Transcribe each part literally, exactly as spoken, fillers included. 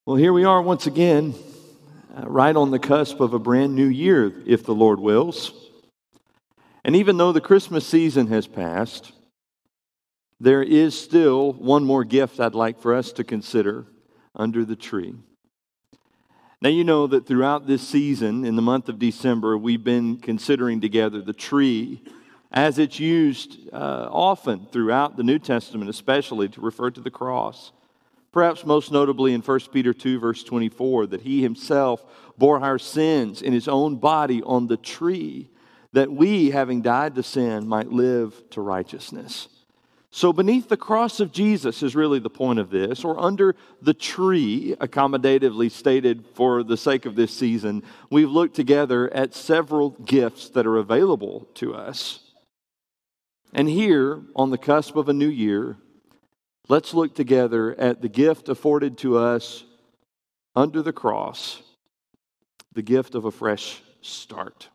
Well, here we are once again, uh, right on the cusp of a brand new year, if the Lord wills. And even though the Christmas season has passed, there is still one more gift I'd like for us to consider under the tree. Now, you know that throughout this season, in the month of December, we've been considering together the tree as it's used uh, often throughout the New Testament, especially to refer to the cross. Perhaps most notably in First Peter two, verse twenty-four, that he himself bore our sins in his own body on the tree, that we, having died to sin, might live to righteousness. So beneath the cross of Jesus is really the point of this, or under the tree, accommodatively stated for the sake of this season, we've looked together at several gifts that are available to us. And here, on the cusp of a new year, let's look together at the gift afforded to us under the cross, the gift of a fresh start.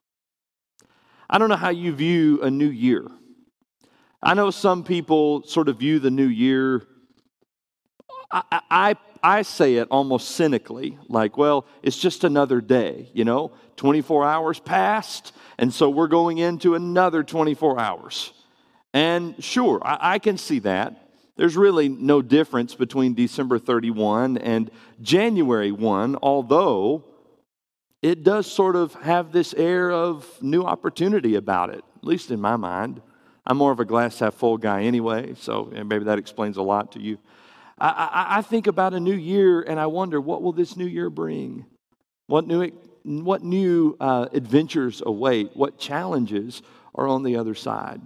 I don't know how you view a new year. I know some people sort of view the new year, I, I, I say it almost cynically, like, well, it's just another day, you know, twenty-four hours passed, and so we're going into another twenty-four hours. And sure, I, I can see that. There's really no difference between December thirty-first and January first, although it does sort of have this air of new opportunity about it, at least in my mind. I'm more of a glass half full guy anyway, so maybe that explains a lot to you. I, I, I think about a new year and I wonder, what will this new year bring? What new, what new uh, adventures await? What challenges are on the other side?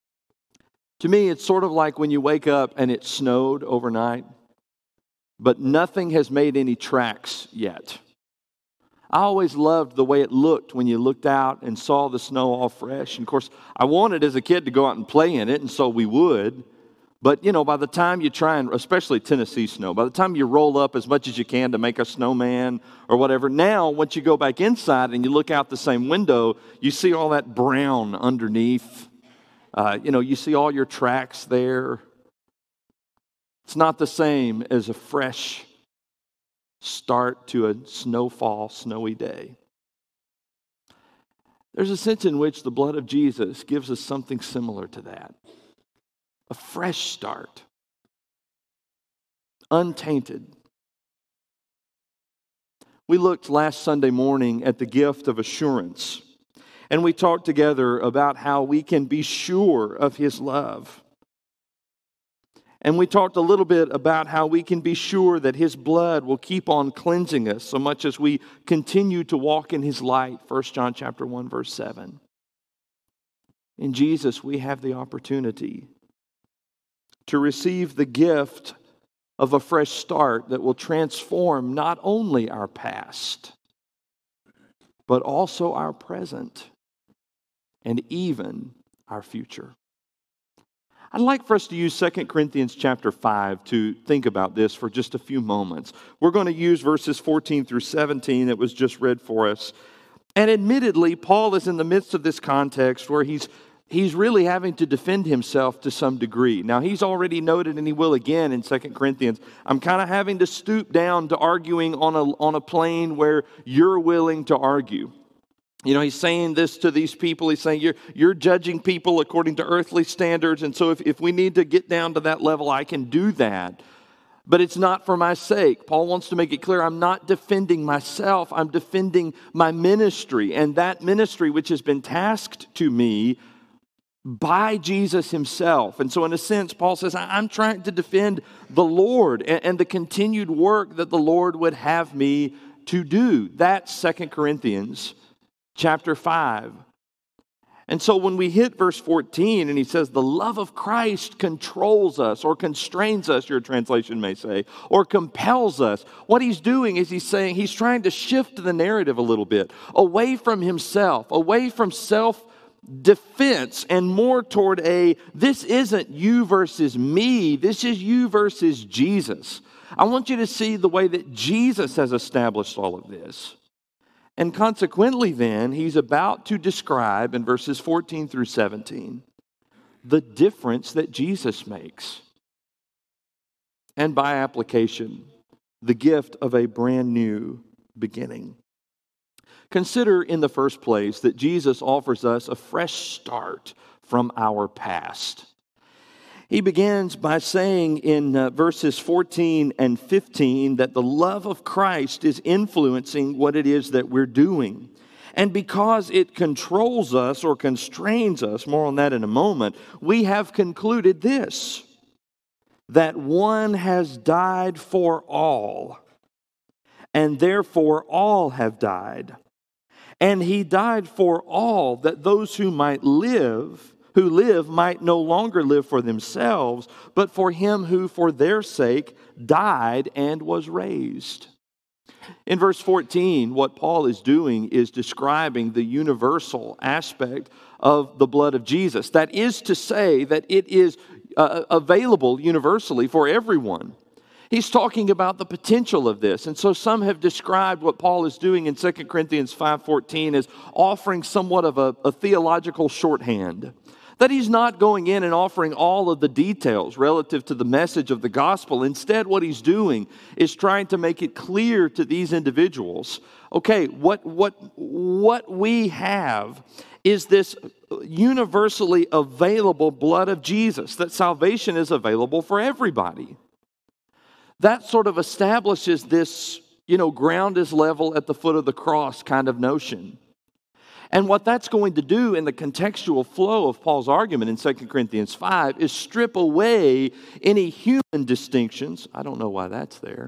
To me, it's sort of like when you wake up and it snowed overnight, but nothing has made any tracks yet. I always loved the way it looked when you looked out and saw the snow all fresh. And of course, I wanted as a kid to go out and play in it, and so we would. But, you know, by the time you try and, especially Tennessee snow, by the time you roll up as much as you can to make a snowman or whatever, now, once you go back inside and you look out the same window, you see all that brown underneath. Uh, you know, you see all your tracks there. It's not the same as a fresh start to a snowfall, snowy day. There's a sense in which the blood of Jesus gives us something similar to that. A fresh start. Untainted. We looked last Sunday morning at the gift of assurance. And we talked together about how we can be sure of His love. And we talked a little bit about how we can be sure that His blood will keep on cleansing us so much as we continue to walk in His light. First John chapter one, verse seven. In Jesus, we have the opportunity to receive the gift of a fresh start that will transform not only our past, but also our present and even our future. I'd like for us to use Second Corinthians chapter five to think about this for just a few moments. We're going to use verses fourteen through seventeen that was just read for us. And admittedly, Paul is in the midst of this context where he's he's really having to defend himself to some degree. Now, he's already noted, and he will again in Second Corinthians, I'm kind of having to stoop down to arguing on a, on a plane where you're willing to argue. You know, he's saying this to these people. He's saying, you're, you're judging people according to earthly standards. And so if, if we need to get down to that level, I can do that. But it's not for my sake. Paul wants to make it clear, I'm not defending myself. I'm defending my ministry. And that ministry which has been tasked to me by Jesus Himself. And so in a sense, Paul says, I'm trying to defend the Lord and, and the continued work that the Lord would have me to do. That's Second Corinthians chapter five. And so when we hit verse fourteen and he says, the love of Christ controls us or constrains us, your translation may say, or compels us. What he's doing is he's saying, he's trying to shift the narrative a little bit away from himself, away from self-defense and more toward a, this isn't you versus me, this is you versus Jesus. I want you to see the way that Jesus has established all of this. And consequently then, he's about to describe in verses fourteen through seventeen the difference that Jesus makes. And by application, the gift of a brand new beginning. Consider in the first place that Jesus offers us a fresh start from our past. He begins by saying in uh, verses fourteen and fifteen that the love of Christ is influencing what it is that we're doing. And because it controls us or constrains us, more on that in a moment, we have concluded this, that one has died for all, and therefore all have died. And he died for all, that those who might live, who live might no longer live for themselves, but for him who for their sake died and was raised. In verse fourteen, what Paul is doing is describing the universal aspect of the blood of Jesus. That is to say that it is uh, available universally for everyone. He's talking about the potential of this. And so some have described what Paul is doing in Second Corinthians five fourteen as offering somewhat of a, a theological shorthand. That he's not going in and offering all of the details relative to the message of the gospel. Instead, what he's doing is trying to make it clear to these individuals, okay, what, what, what we have is this universally available blood of Jesus, that salvation is available for everybody. That sort of establishes this, you know, ground is level at the foot of the cross kind of notion. And what that's going to do in the contextual flow of Paul's argument in Second Corinthians five is strip away any human distinctions. I don't know why that's there.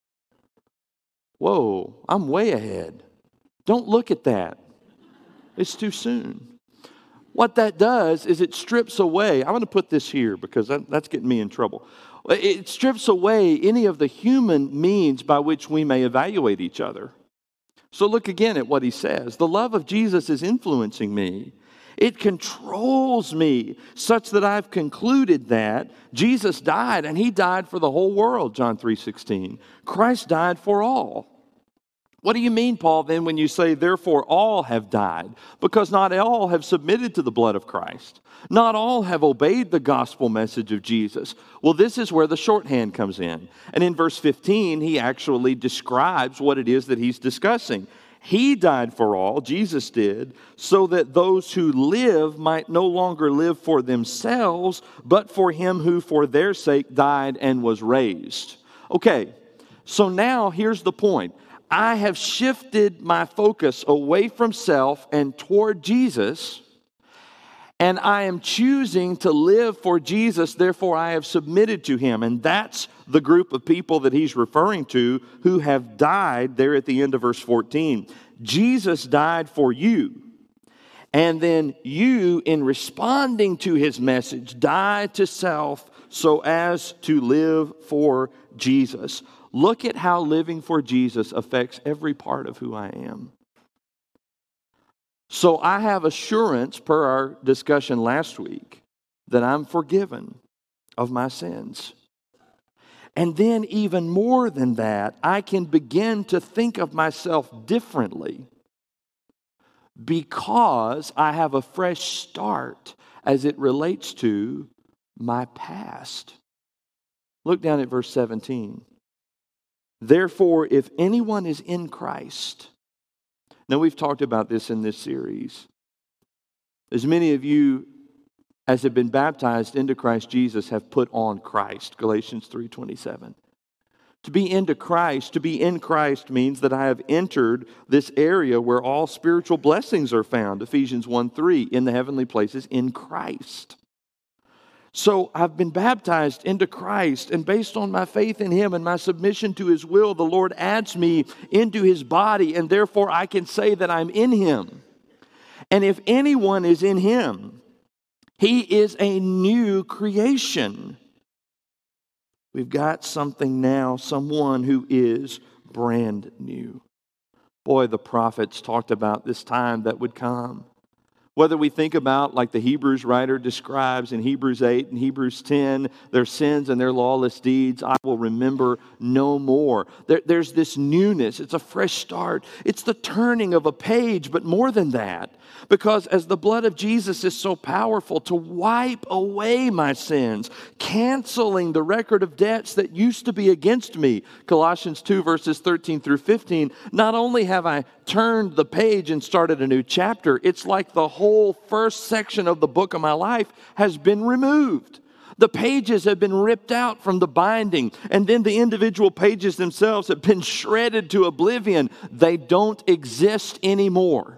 Whoa, I'm way ahead. Don't look at that. It's too soon. What that does is it strips away. I'm going to put this here because that, that's getting me in trouble. It strips away any of the human means by which we may evaluate each other. So look again at what he says. The love of Jesus is influencing me. It controls me such that I've concluded that Jesus died, and he died for the whole world, John three sixteen. Christ died for all. What do you mean, Paul, then, when you say, therefore all have died? Because not all have submitted to the blood of Christ. Not all have obeyed the gospel message of Jesus. Well, this is where the shorthand comes in. And in verse fifteen, he actually describes what it is that he's discussing. He died for all, Jesus did, so that those who live might no longer live for themselves, but for him who for their sake died and was raised. Okay, so now here's the point. I have shifted my focus away from self and toward Jesus, and I am choosing to live for Jesus, therefore I have submitted to him. And that's the group of people that he's referring to who have died there at the end of verse fourteen. Jesus died for you. And then you, in responding to his message, die to self so as to live for Jesus. Look at how living for Jesus affects every part of who I am. So I have assurance, per our discussion last week, that I'm forgiven of my sins. And then even more than that, I can begin to think of myself differently because I have a fresh start as it relates to my past. Look down at verse seventeen. Therefore, if anyone is in Christ, now we've talked about this in this series. As many of you as have been baptized into Christ Jesus have put on Christ, Galatians three twenty-seven. To be into Christ, to be in Christ means that I have entered this area where all spiritual blessings are found, Ephesians one three, in the heavenly places in Christ. So I've been baptized into Christ, and based on my faith in him and my submission to his will, the Lord adds me into his body, and therefore I can say that I'm in him. And if anyone is in him, he is a new creation. We've got something now, someone who is brand new. Boy, the prophets talked about this time that would come, Whether we think about, like the Hebrews writer describes in Hebrews eight and Hebrews ten, their sins and their lawless deeds, I will remember no more. There, there's this newness. It's a fresh start. It's the turning of a page, but more than that. Because as the blood of Jesus is so powerful to wipe away my sins, canceling the record of debts that used to be against me. Colossians two verses thirteen through fifteen. Not only have I turned the page and started a new chapter, it's like the whole first section of the book of my life has been removed. The pages have been ripped out from the binding, and then the individual pages themselves have been shredded to oblivion. They don't exist anymore.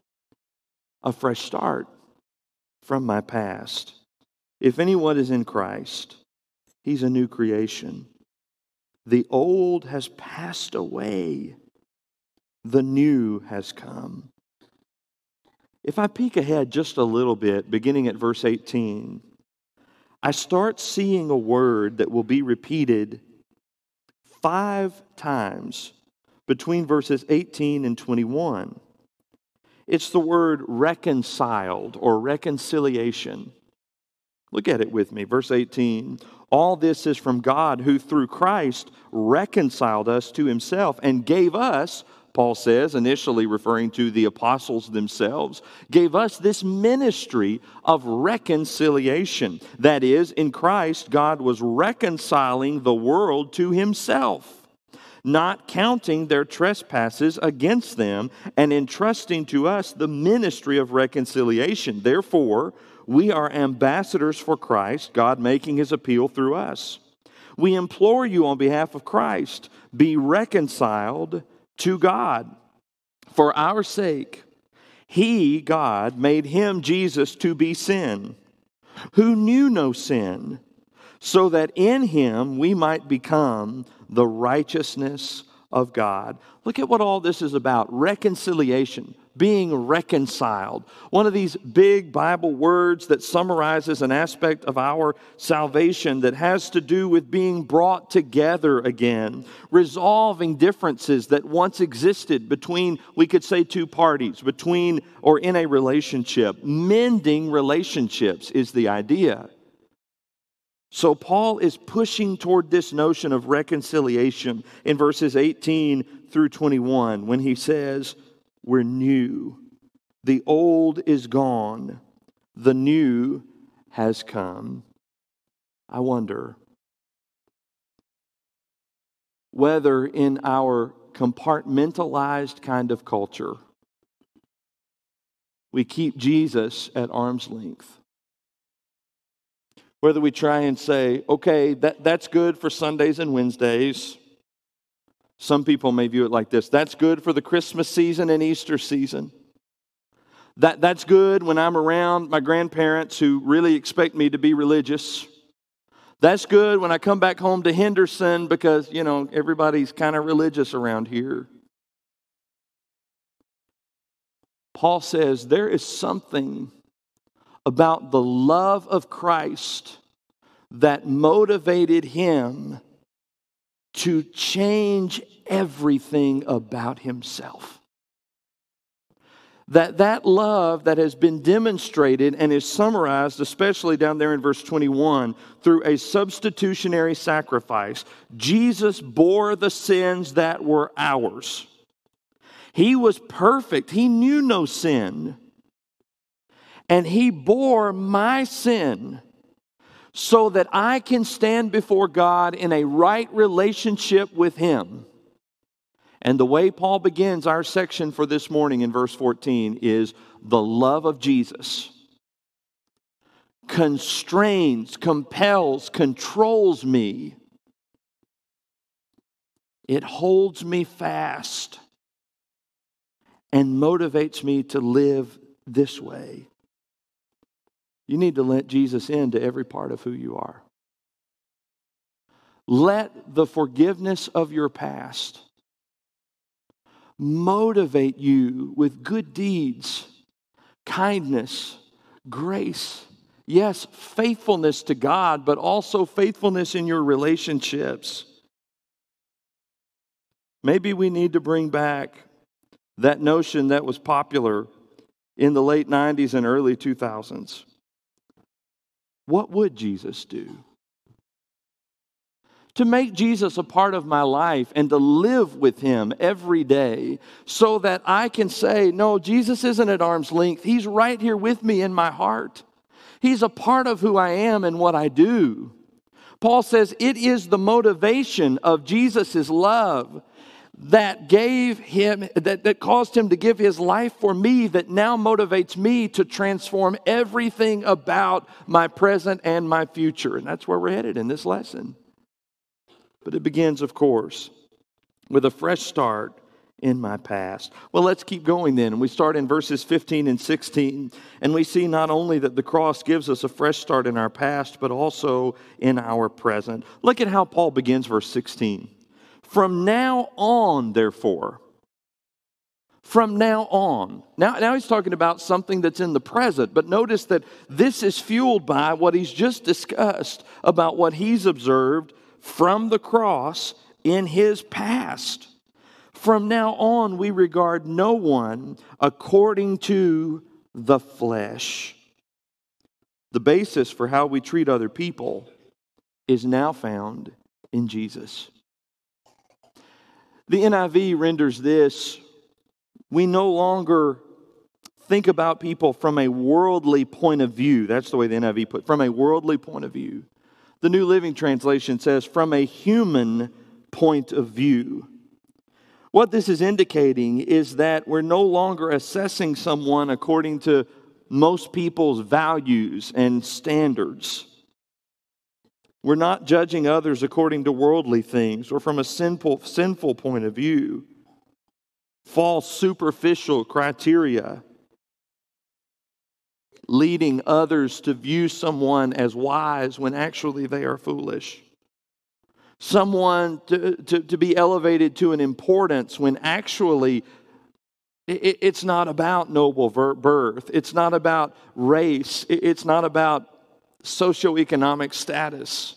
A fresh start from my past. If anyone is in Christ, he's a new creation. The old has passed away. The new has come. If I peek ahead just a little bit, beginning at verse eighteen, I start seeing a word that will be repeated five times between verses eighteen and twenty-one. It's the word reconciled or reconciliation. Look at it with me. Verse eighteen. All this is from God, who through Christ reconciled us to himself and gave us, Paul says, initially referring to the apostles themselves, gave us this ministry of reconciliation. That is, in Christ, God was reconciling the world to himself, not counting their trespasses against them, and entrusting to us the ministry of reconciliation. Therefore, we are ambassadors for Christ, God making his appeal through us. We implore you on behalf of Christ, be reconciled to God. For our sake, he, God, made him, Jesus, to be sin, who knew no sin, so that in him we might become the righteousness of God. Look at what all this is about. Reconciliation, being reconciled. One of these big Bible words that summarizes an aspect of our salvation that has to do with being brought together again, resolving differences that once existed between, we could say, two parties, between or in a relationship. Mending relationships is the idea. So Paul is pushing toward this notion of reconciliation in verses eighteen through twenty-one when he says, we're new. The old is gone. The new has come. I wonder whether in our compartmentalized kind of culture, we keep Jesus at arm's length. Whether we try and say, okay, that, that's good for Sundays and Wednesdays. Some people may view it like this. That's good for the Christmas season and Easter season. That, that's good when I'm around my grandparents who really expect me to be religious. That's good when I come back home to Henderson because, you know, everybody's kind of religious around here. Paul says there is something about the love of Christ that motivated him to change everything about himself. That that love that has been demonstrated and is summarized, especially down there in verse twenty-one, through a substitutionary sacrifice. Jesus bore the sins that were ours. He was perfect. He knew no sin. And he bore my sin so that I can stand before God in a right relationship with him. And the way Paul begins our section for this morning in verse fourteen is the love of Jesus constrains, compels, controls me. It holds me fast and motivates me to live this way. You need to let Jesus into every part of who you are. Let the forgiveness of your past motivate you with good deeds, kindness, grace. Yes, faithfulness to God, but also faithfulness in your relationships. Maybe we need to bring back that notion that was popular in the late nineties and early two thousands, what would Jesus do? To make Jesus a part of my life and to live with Him every day so that I can say, no, Jesus isn't at arm's length. He's right here with me in my heart. He's a part of who I am and what I do. Paul says it is the motivation of Jesus' love that gave him, that, that caused him to give his life for me, that now motivates me to transform everything about my present and my future. And that's where we're headed in this lesson. But it begins, of course, with a fresh start in my past. Well, let's keep going then. And we start in verses fifteen and sixteen. And we see not only that the cross gives us a fresh start in our past, but also in our present. Look at how Paul begins verse sixteen. From now on, therefore. From now on. Now, now he's talking about something that's in the present. But notice that this is fueled by what he's just discussed about what he's observed from the cross in his past. From now on, we regard no one according to the flesh. The basis for how we treat other people is now found in Jesus. The N I V renders this: we no longer think about people from a worldly point of view. That's the way the N I V put it, from a worldly point of view. The New Living Translation says, from a human point of view. What this is indicating is that we're no longer assessing someone according to most people's values and standards. We're not judging others according to worldly things or from a sinful, sinful point of view. False, superficial criteria leading others to view someone as wise when actually they are foolish. Someone to, to, to be elevated to an importance when actually it, it's not about noble birth. It's not about race. It's not about socioeconomic status.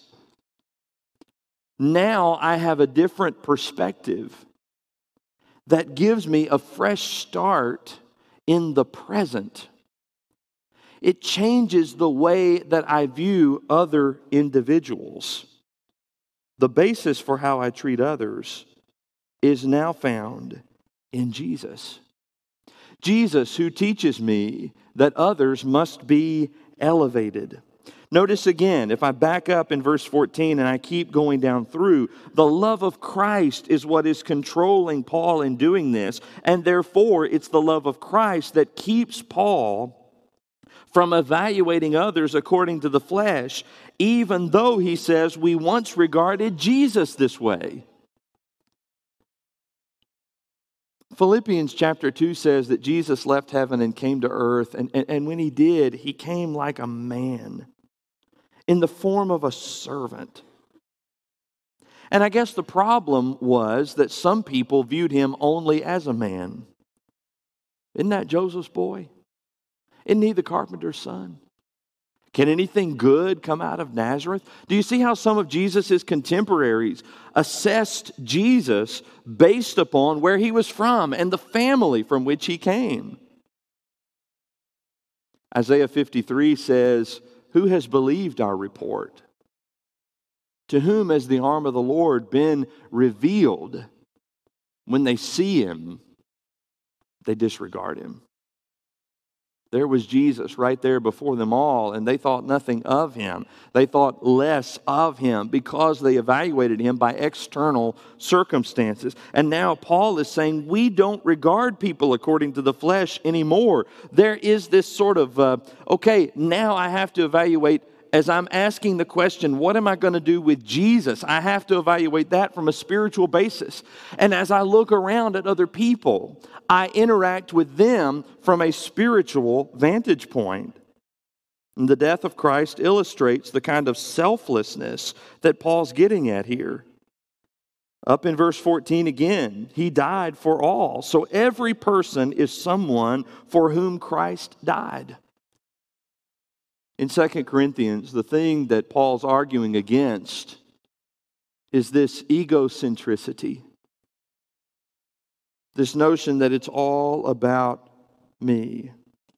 Now I have a different perspective that gives me a fresh start in the present. It changes the way that I view other individuals. The basis for how I treat others is now found in Jesus. Jesus, who teaches me that others must be elevated. Notice again, if I back up in verse fourteen and I keep going down through, the love of Christ is what is controlling Paul in doing this, and therefore it's the love of Christ that keeps Paul from evaluating others according to the flesh, even though he says we once regarded Jesus this way. Philippians chapter two says that Jesus left heaven and came to earth, and, and, and when he did, he came like a man, in the form of a servant. And I guess the problem was that some people viewed him only as a man. Isn't that Joseph's boy? Isn't he the carpenter's son? Can anything good come out of Nazareth? Do you see how some of Jesus' contemporaries assessed Jesus based upon where he was from and the family from which he came? Isaiah fifty-three says, "Who has believed our report? To whom has the arm of the Lord been revealed?" When they see him, they disregard him. There was Jesus right there before them all, and they thought nothing of him. They thought less of him because they evaluated him by external circumstances. And now Paul is saying we don't regard people according to the flesh anymore. There is this sort of, uh, okay, now I have to evaluate. As I'm asking the question, what am I going to do with Jesus? I have to evaluate that from a spiritual basis. And as I look around at other people, I interact with them from a spiritual vantage point. And the death of Christ illustrates the kind of selflessness that Paul's getting at here. Up in verse fourteen again, he died for all. So every person is someone for whom Christ died. In Second Corinthians, the thing that Paul's arguing against is this egocentricity. This notion that it's all about me.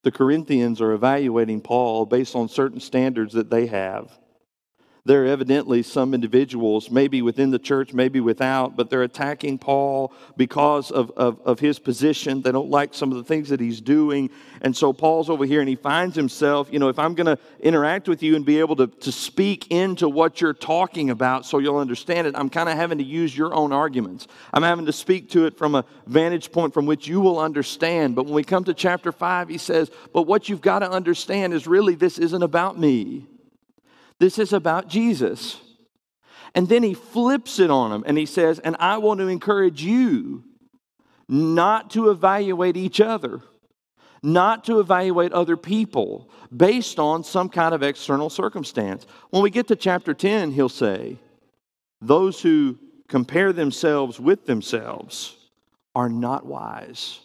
The Corinthians are evaluating Paul based on certain standards that they have. There are evidently some individuals, maybe within the church, maybe without, but they're attacking Paul because of, of, of his position. They don't like some of the things that he's doing. And so Paul's over here and he finds himself, you know, if I'm going to interact with you and be able to, to speak into what you're talking about so you'll understand it, I'm kind of having to use your own arguments. I'm having to speak to it from a vantage point from which you will understand. But when we come to chapter five, he says, but what you've got to understand is really this isn't about me. This is about Jesus. And then he flips it on him and he says, and I want to encourage you not to evaluate each other, not to evaluate other people based on some kind of external circumstance. When we get to chapter ten, he'll say, those who compare themselves with themselves are not wise.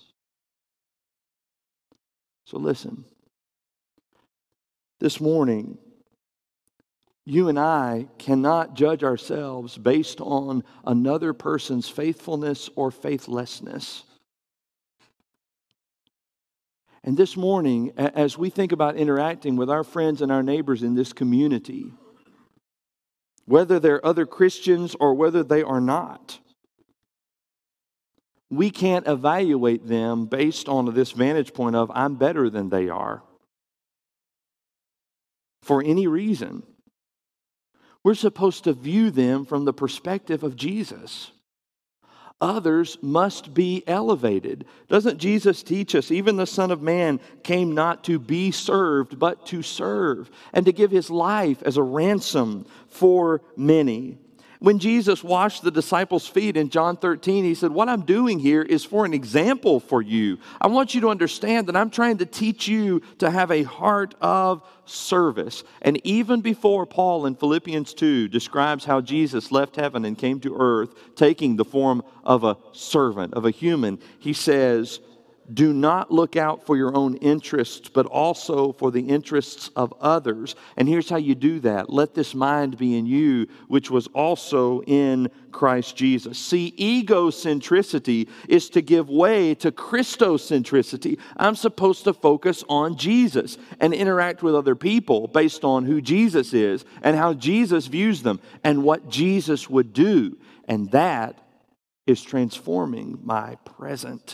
So listen, this morning, you and I cannot judge ourselves based on another person's faithfulness or faithlessness. And this morning, as we think about interacting with our friends and our neighbors in this community, whether they're other Christians or whether they are not, we can't evaluate them based on this vantage point of, I'm better than they are, for any reason. We're supposed to view them from the perspective of Jesus. Others must be elevated. Doesn't Jesus teach us, even the Son of Man came not to be served, but to serve, and to give his life as a ransom for many? When Jesus washed the disciples' feet in John thirteen, he said, what I'm doing here is for an example for you. I want you to understand that I'm trying to teach you to have a heart of service. And even before Paul in Philippians two describes how Jesus left heaven and came to earth, taking the form of a servant, of a human, he says, do not look out for your own interests, but also for the interests of others. And here's how you do that. Let this mind be in you, which was also in Christ Jesus. See, egocentricity is to give way to Christocentricity. I'm supposed to focus on Jesus and interact with other people based on who Jesus is and how Jesus views them and what Jesus would do. And that is transforming my present.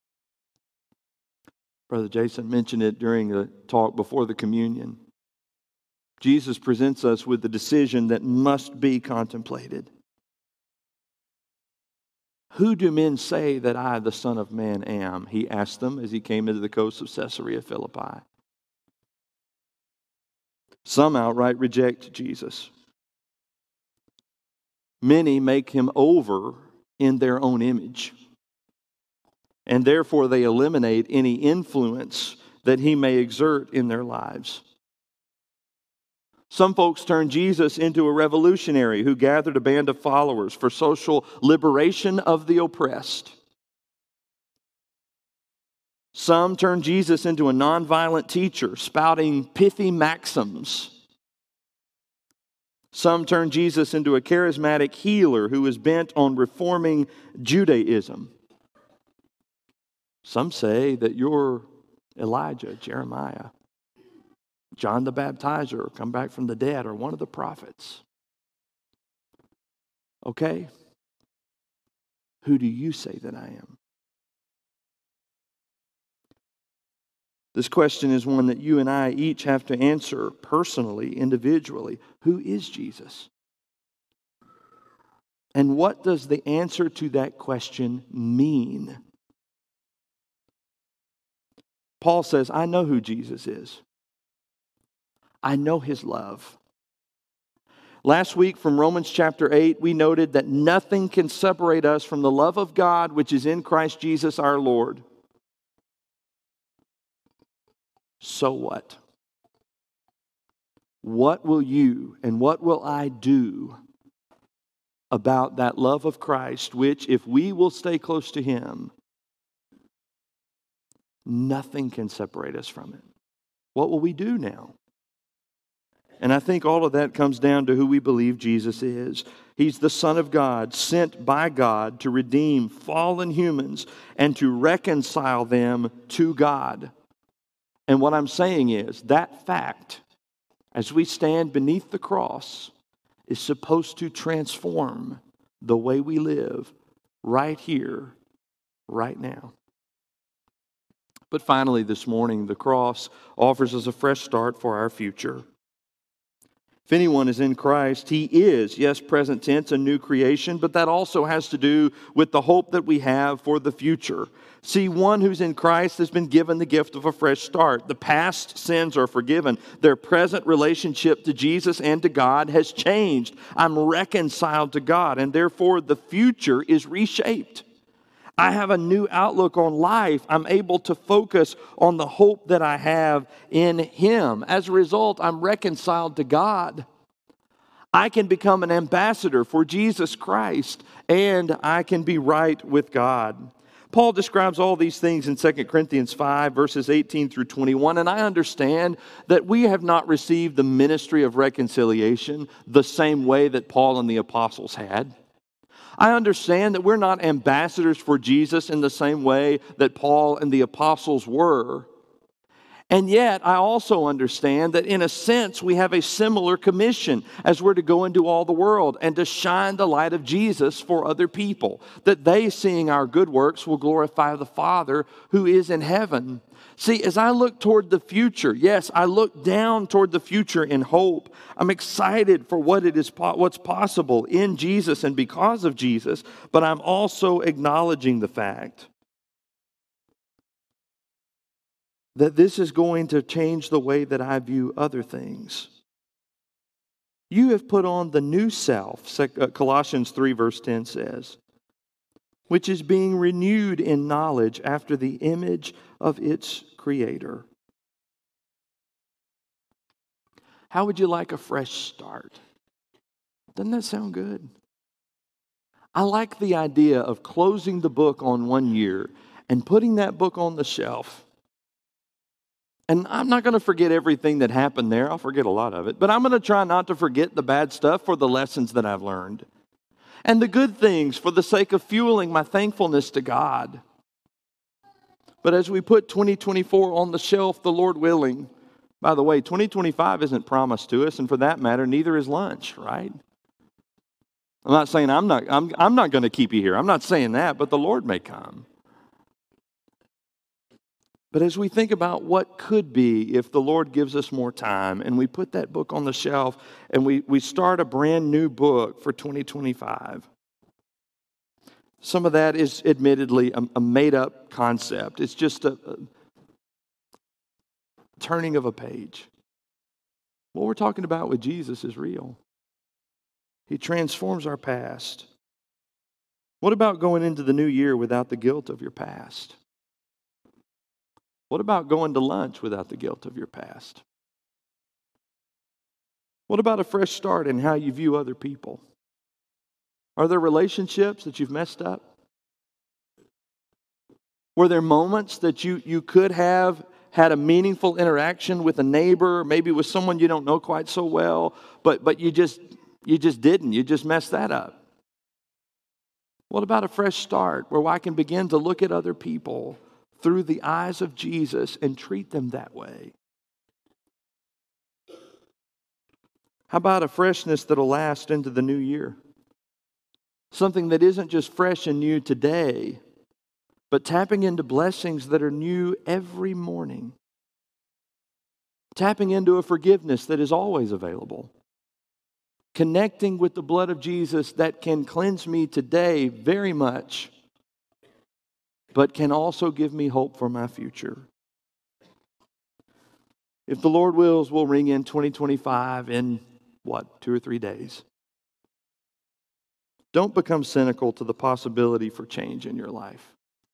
Brother Jason mentioned it during the talk before the communion. Jesus presents us with the decision that must be contemplated. Who do men say that I, the Son of Man, am? He asked them as he came into the coast of Caesarea Philippi. Some outright reject Jesus. Many make him over in their own image. And therefore they eliminate any influence that he may exert in their lives. Some folks turn Jesus into a revolutionary who gathered a band of followers for social liberation of the oppressed. Some turn Jesus into a nonviolent teacher spouting pithy maxims. Some turn Jesus into a charismatic healer who is bent on reforming Judaism. Some say that you're Elijah, Jeremiah, John the Baptizer, come back from the dead, or one of the prophets. Okay? Who do you say that I am? This question is one that you and I each have to answer personally, individually. Who is Jesus? And what does the answer to that question mean? Paul says, I know who Jesus is. I know his love. Last week from Romans chapter eight, we noted that nothing can separate us from the love of God which is in Christ Jesus our Lord. So what? What will you and what will I do about that love of Christ, which if we will stay close to him, nothing can separate us from it? What will we do now? And I think all of that comes down to who we believe Jesus is. He's the Son of God, sent by God to redeem fallen humans and to reconcile them to God. And what I'm saying is that fact, as we stand beneath the cross, is supposed to transform the way we live right here, right now. But finally, this morning, the cross offers us a fresh start for our future. If anyone is in Christ, he is, yes, present tense, a new creation, but that also has to do with the hope that we have for the future. See, one who's in Christ has been given the gift of a fresh start. The past sins are forgiven. Their present relationship to Jesus and to God has changed. I'm reconciled to God, and therefore the future is reshaped. I have a new outlook on life. I'm able to focus on the hope that I have in Him. As a result, I'm reconciled to God. I can become an ambassador for Jesus Christ, and I can be right with God. Paul describes all these things in Second Corinthians five, verses eighteen through twenty-one, and I understand that we have not received the ministry of reconciliation the same way that Paul and the apostles had. I understand that we're not ambassadors for Jesus in the same way that Paul and the apostles were. And yet, I also understand that in a sense, we have a similar commission as we're to go into all the world and to shine the light of Jesus for other people, that they, seeing our good works, will glorify the Father who is in heaven. See, as I look toward the future, yes, I look down toward the future in hope. I'm excited for what it is, what's possible in Jesus and because of Jesus, but I'm also acknowledging the fact that this is going to change the way that I view other things. You have put on the new self, Colossians three verse ten says, which is being renewed in knowledge after the image of its Creator. How would you like a fresh start? Doesn't that sound good? I like the idea of closing the book on one year and putting that book on the shelf. And I'm not going to forget everything that happened there. I'll forget a lot of it. But I'm going to try not to forget the bad stuff for the lessons that I've learned. And the good things for the sake of fueling my thankfulness to God. But as we put twenty twenty-four on the shelf, the Lord willing, by the way, twenty twenty-five isn't promised to us, and for that matter, neither is lunch, right? I'm not saying I'm not, I'm, I'm not going to keep you here. I'm not saying that, but the Lord may come. But as we think about what could be if the Lord gives us more time and we put that book on the shelf and we, we start a brand new book for twenty twenty-five, some of that is admittedly a, a made-up concept. It's just a, a turning of a page. What we're talking about with Jesus is real. He transforms our past. What about going into the new year without the guilt of your past? What about going to lunch without the guilt of your past? What about a fresh start in how you view other people? Are there relationships that you've messed up? Were there moments that you, you could have had a meaningful interaction with a neighbor, maybe with someone you don't know quite so well, but, but you just you just didn't. You just messed that up. What about a fresh start where I can begin to look at other people through the eyes of Jesus and treat them that way? How about a freshness that'll last into the new year? Something that isn't just fresh and new today, but tapping into blessings that are new every morning. Tapping into a forgiveness that is always available. Connecting with the blood of Jesus that can cleanse me today very much, but can also give me hope for my future. If the Lord wills, we'll ring in twenty twenty-five in, what, two or three days. Don't become cynical to the possibility for change in your life.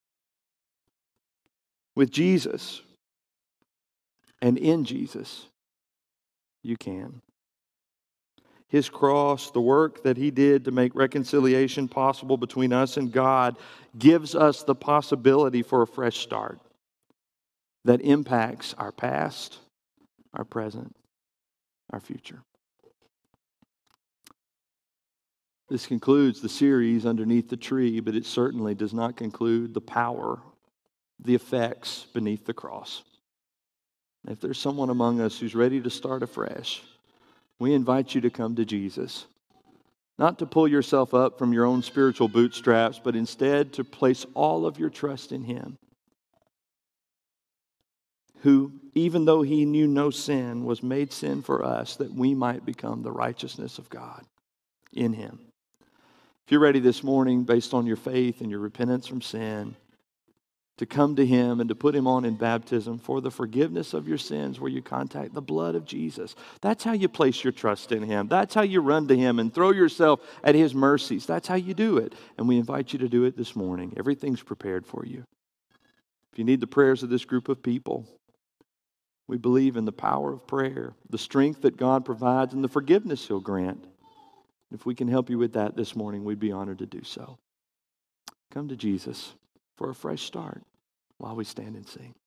With Jesus and in Jesus, you can. His cross, the work that He did to make reconciliation possible between us and God, gives us the possibility for a fresh start that impacts our past, our present, our future. This concludes the series Underneath the Tree, but it certainly does not conclude the power, the effects beneath the cross. If there's someone among us who's ready to start afresh, we invite you to come to Jesus. Not to pull yourself up from your own spiritual bootstraps, but instead to place all of your trust in Him, who, even though He knew no sin, was made sin for us that we might become the righteousness of God in Him. If you're ready this morning, based on your faith and your repentance from sin, to come to Him and to put Him on in baptism for the forgiveness of your sins where you contact the blood of Jesus. That's how you place your trust in Him. That's how you run to Him and throw yourself at His mercies. That's how you do it. And we invite you to do it this morning. Everything's prepared for you. If you need the prayers of this group of people, we believe in the power of prayer, the strength that God provides, and the forgiveness He'll grant. If we can help you with that this morning, we'd be honored to do so. Come to Jesus for a fresh start while we stand and sing.